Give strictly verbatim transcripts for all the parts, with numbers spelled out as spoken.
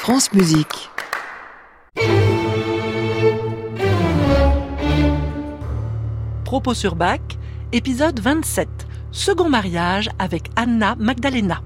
France Musique. Propos sur Bach, épisode vingt-sept, second mariage avec Anna Magdalena.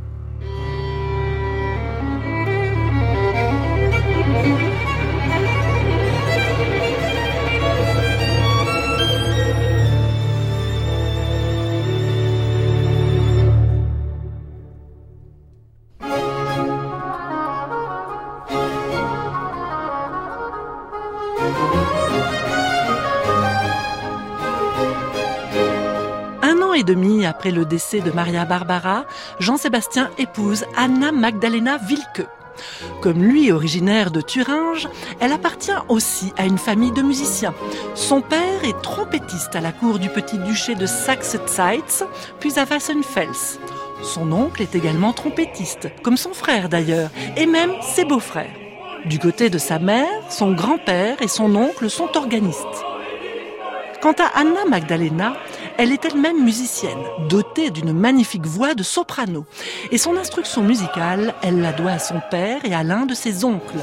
Et demi après le décès de Maria Barbara, Jean-Sébastien épouse Anna Magdalena Wilcke. Comme lui, originaire de Thuringe, elle appartient aussi à une famille de musiciens. Son père est trompettiste à la cour du petit-duché de Saxe-Zeitz, puis à Weissenfels. Son oncle est également trompettiste, comme son frère d'ailleurs, et même ses beaux-frères. Du côté de sa mère, son grand-père et son oncle sont organistes. Quant à Anna Magdalena, elle est elle-même musicienne, dotée d'une magnifique voix de soprano. Et son instruction musicale, elle la doit à son père et à l'un de ses oncles.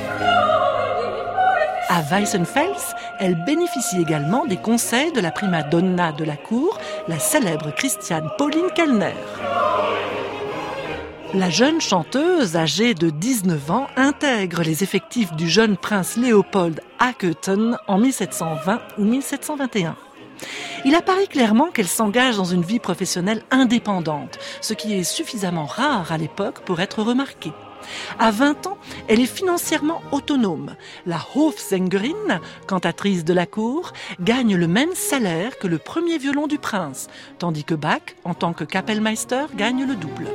À Weissenfels, elle bénéficie également des conseils de la prima donna de la cour, la célèbre Christiane Pauline Kellner. La jeune chanteuse, âgée de dix-neuf ans, intègre les effectifs du jeune prince Léopold à Köthen en mille sept cent vingt ou mille sept cent vingt et un. Il apparaît clairement qu'elle s'engage dans une vie professionnelle indépendante, ce qui est suffisamment rare à l'époque pour être remarqué. À vingt ans, elle est financièrement autonome. La Hofsängerin, cantatrice de la cour, gagne le même salaire que le premier violon du prince, tandis que Bach, en tant que Kapellmeister, gagne le double.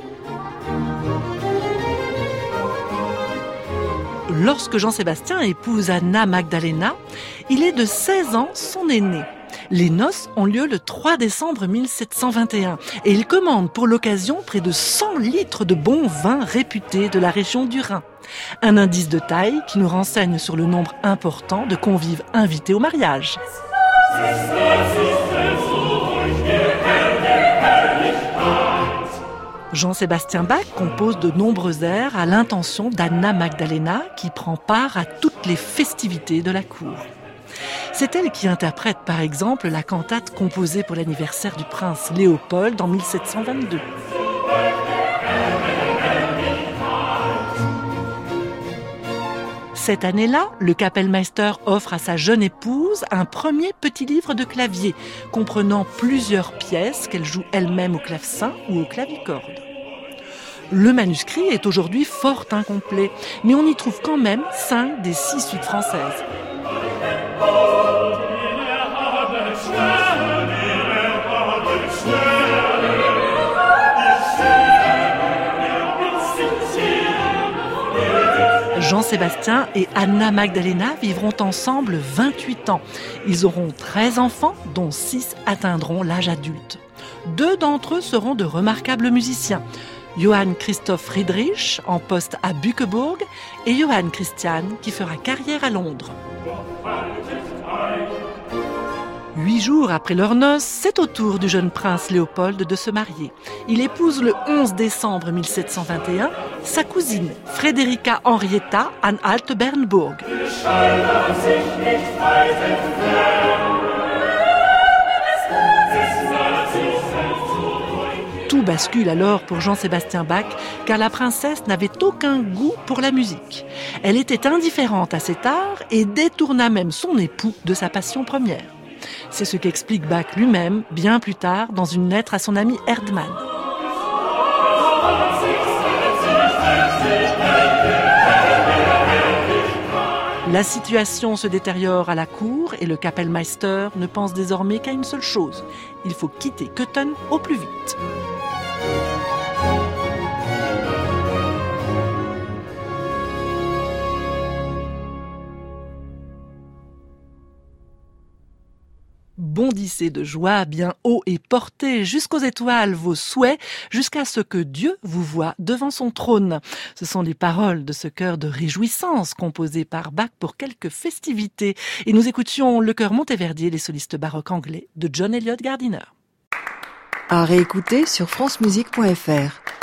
Lorsque Jean-Sébastien épouse Anna Magdalena, il est de seize ans son aîné. Les noces ont lieu le trois décembre mille sept cent vingt et un et il commande pour l'occasion près de cent litres de bon vin réputé de la région du Rhin. Un indice de taille qui nous renseigne sur le nombre important de convives invités au mariage. Jean-Sébastien Bach compose de nombreux airs à l'intention d'Anna Magdalena qui prend part à toutes les festivités de la cour. C'est elle qui interprète par exemple la cantate composée pour l'anniversaire du prince Léopold en mille sept cent vingt-deux. Cette année-là, le Kapellmeister offre à sa jeune épouse un premier petit livre de clavier, comprenant plusieurs pièces qu'elle joue elle-même au clavecin ou au clavicorde. Le manuscrit est aujourd'hui fort incomplet, mais on y trouve quand même cinq des six suites françaises. Jean-Sébastien et Anna Magdalena vivront ensemble vingt-huit ans. Ils auront treize enfants, dont six atteindront l'âge adulte. Deux d'entre eux seront de remarquables musiciens. Johann Christoph Friedrich, en poste à Bückeburg, et Johann Christian, qui fera carrière à Londres. Huit jours après leurs noces, c'est au tour du jeune prince Léopold de se marier. Il épouse le onze décembre mille sept cent vingt et un sa cousine Friederika Henrietta Anhalt-Bernburg. Tout bascule alors pour Jean-Sébastien Bach, car la princesse n'avait aucun goût pour la musique. Elle était indifférente à cet art et détourna même son époux de sa passion première. C'est ce qu'explique Bach lui-même, bien plus tard, dans une lettre à son ami Erdmann. La situation se détériore à la cour et le Kapellmeister ne pense désormais qu'à une seule chose. Il faut quitter Köthen au plus vite. Bondissez de joie bien haut et portez jusqu'aux étoiles vos souhaits, jusqu'à ce que Dieu vous voie devant son trône. Ce sont les paroles de ce chœur de réjouissance composé par Bach pour quelques festivités. Et nous écoutions le chœur Monteverdi et les solistes baroques anglais de John Eliot Gardiner. À réécouter sur francemusique point f r.